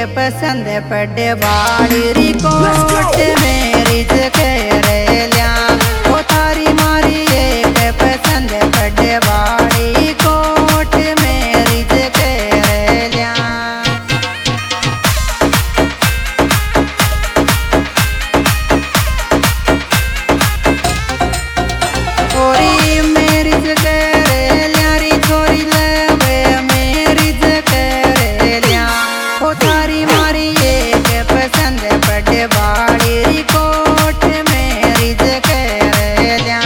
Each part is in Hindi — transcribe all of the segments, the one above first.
पसंद पड़े वाली रिकोट मेरी कह लिया ओ थारी मारी एक पसंद पड़े वाली कोट मेरी कह लिया छोरी मेरी कह लिया री छोरी ले मेरी कह लिया ओ थारी मारी एक पसंद पड़े वाली रिकोट मेरी कह लिया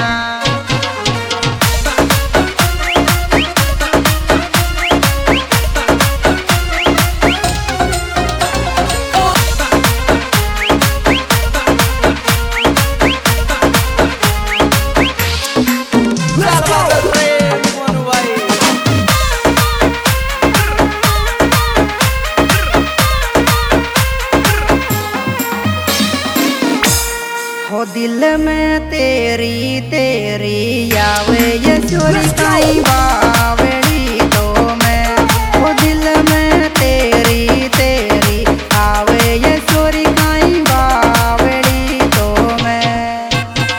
हो दिल में तेरी तेरी आवे ये छोरी काई बावड़ी तो मैं हो दिल में तेरी तेरी आवे ये छोरी काई बावड़ी तो मैं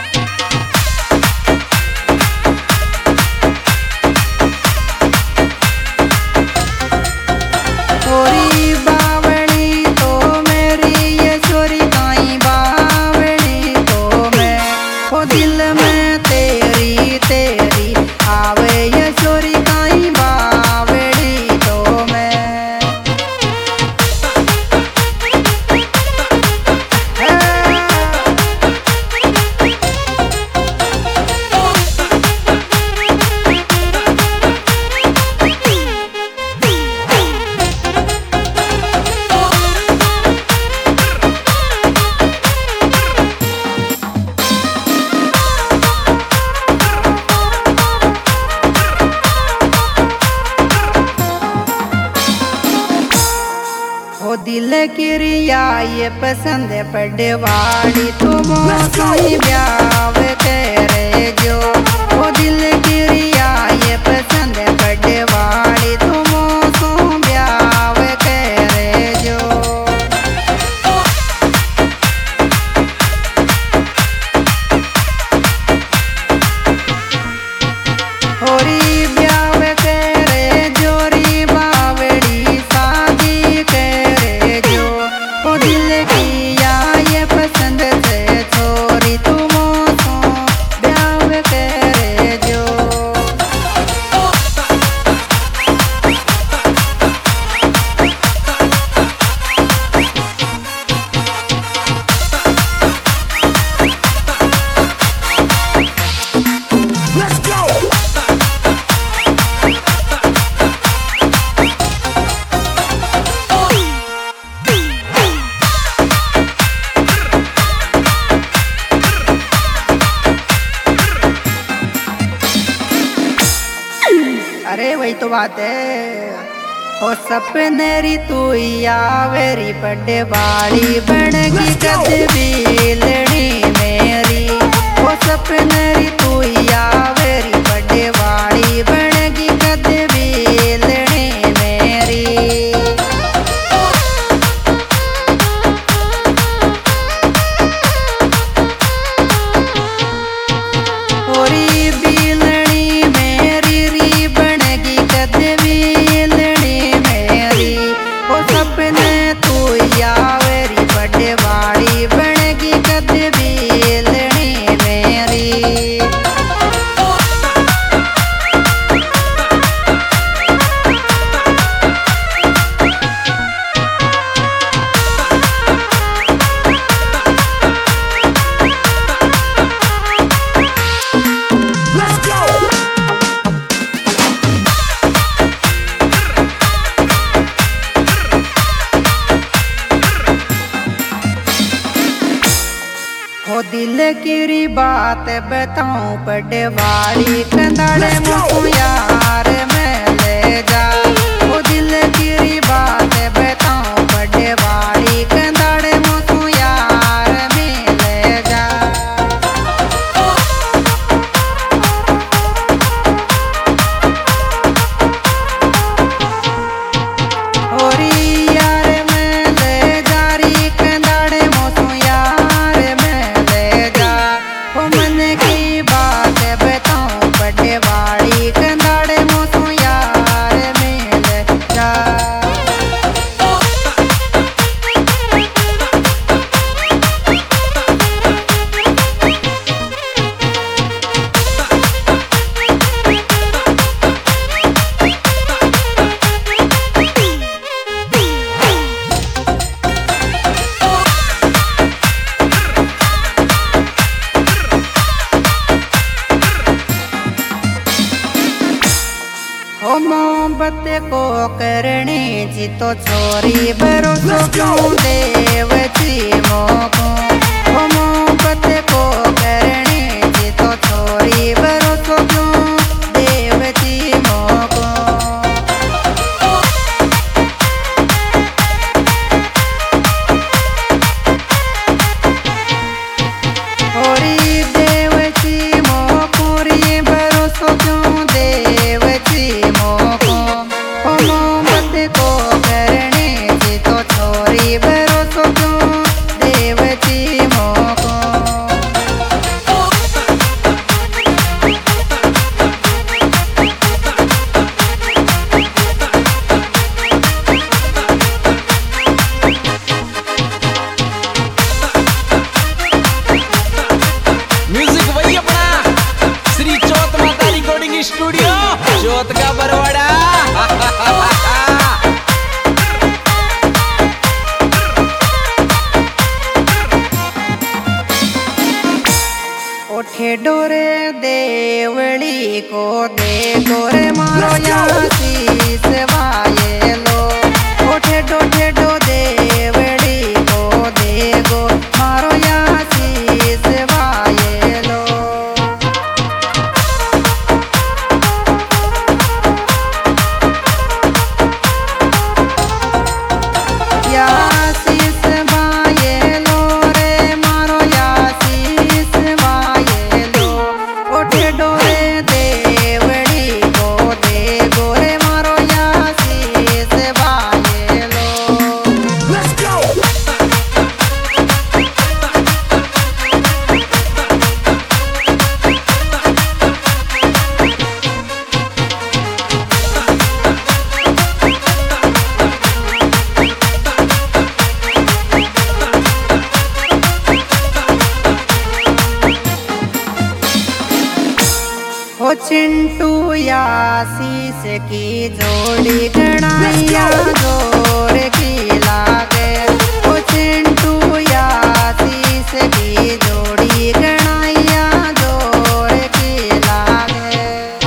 छोरी बावड़ी तो मेरी ये छोरी काई बावड़ी ओ दिल में तेरी तेरी आवे ये छोरी काई बावड़ी तो मैं ओ दिल किरिया ये पसंद पड़े वाली तुम सोई ब्याव करे जो ओ दिल किरिया ये पसंद पड़े वाली तुम सो ब्याव करे जो होरी ब्याव करे जोरी बावड़ी शादी करे जो ओ दिल किया ये पसंद से छोरी तुम सो ब्याव करे जो अरे वही तो बात है ओ सपने री तू आवेरी बड़े वाली बनगी कद बिलड़ी मेरी ओ सपने री तू आवेरी बड़े वाली बनगी कद बिलड़ी मेरी होरी बिलड़ी मेरी री बनगी कद बिलड़ी मेरी ओ सपने तू आवेरी बड़े वाली बनगी कद बिलड़ी मेरी हो दिल की बात बताऊं बड़े वाली कंधाड़े मुझको यार मैं ले जा हो दिल की बात बताऊं बड़े वाली कंधाड़े मुझको यार मैं ले जा होरी यार मैं मोहब्बत को करने जी तो छोरी भरोसो क्यों देव जी मोको मोहब्बत को करने जी तो छोरी भरोसो क्यों देव जी मोको छोरी देव जी मोको रे भरोसो क्यों देव जी मोको मोहब्बत को करने जी तो छोरी भरोसो क्यों देव जी मोको स्टूडियो जोत का बरवाड़ा उठे डोरे देवड़ी को दे गोरे मारो यासीस वाये लो उठे डोठे डो देवड़ी को दे गो मारो यासीस वाये लो यासीस वाये लो रे मारो यासीस वाये लो उठे डोरे देवड़ी को दे गोरे मारो यासीस वाये लो Let's go! ओ चिंटू यासीस की जोड़ी गणाइया जोर की लागे ओ चिंटू यासीस की जोड़ी गणाइया जोर की लागे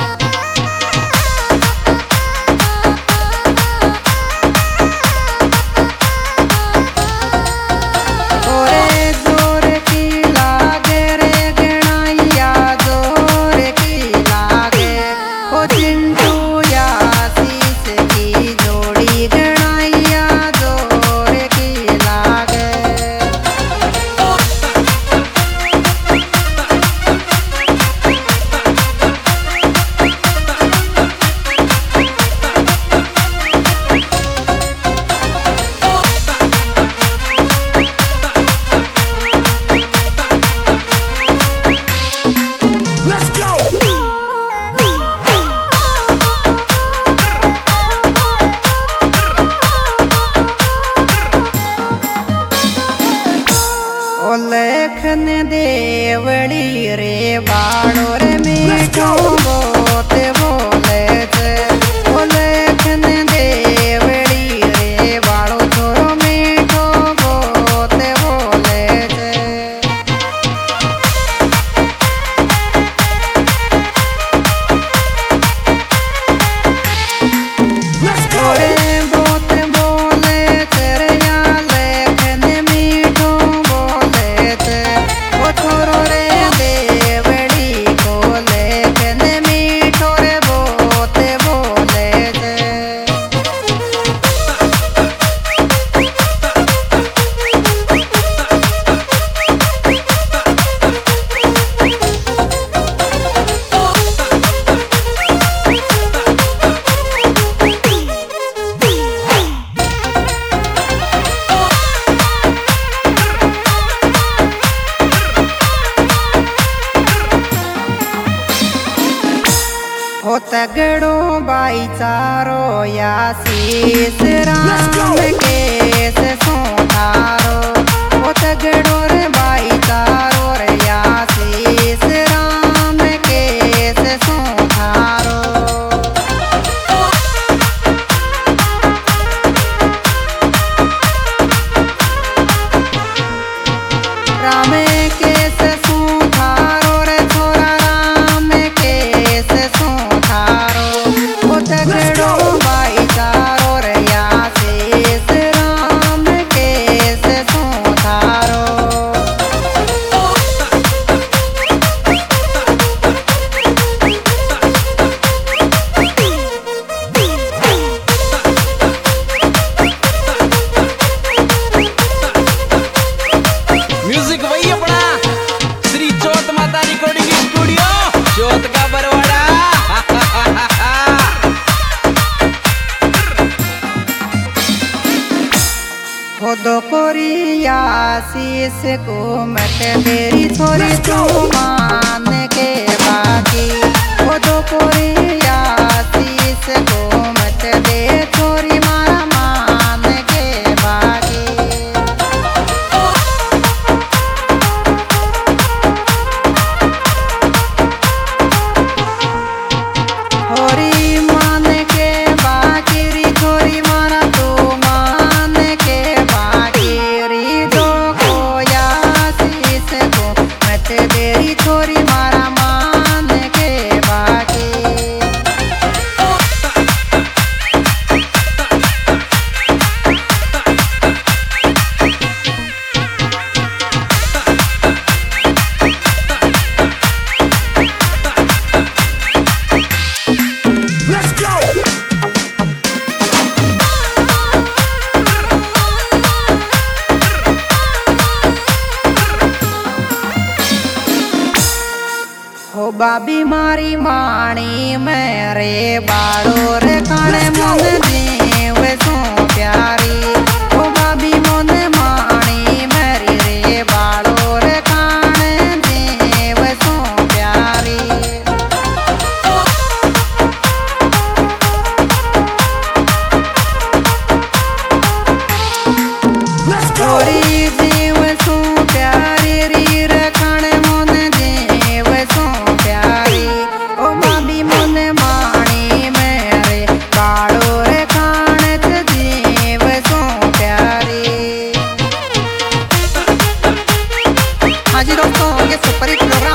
ओरे जोर की लागे रे गणाइया जोर की लागे ओ चिंटू यासीस की जोड़ी गणाइया जोर की लागे Let's go! ओ लेखन देवड़ी रे बाड़ो रे मीठो बोत बोले छे ओ लेखन देवड़ी रे बाड़ो छोरो मीठो बोत बोले छे ओरे बोत बोले तेरे या लेखन मीठो बोले थे ओ छोरो रे देवड़ी को लेखन मीठो रे बोत बोले थे ओ तगड़ो भाईचारो यासीस राम केस सोधारो ओ तगड़ो रे भाईचारो रे यासीस राम केस सोधारो राम केस सोधारो रे छोरा राम केस सोधारो ओ तगड़ो आशीष को मत मेरी छोरी तू मान के बाकी वो दो पूरी आशीष को मत दे छोरी मारा मान के बाकी छोरी मान के बाकी री छोरी मारा तू मान के बाकी री दो को आशीष को मत देरी छोरी मारा मान के बाकी हो बाबी मारी माणी मेरे बाड़ो रे काने मन देव सो प्यारी हो बाबी मन माणी मेरी रे बाड़ो रे काने देव सो प्यारी छोरी देव सो प्यारी री रे काने मन देव सो प्यारी ओ बाबी मन माणी मेरे बाड़ो रे काने देव सो प्यारी। हाँ जी दोस्तों, ये सुपर हिट प्रोग्राम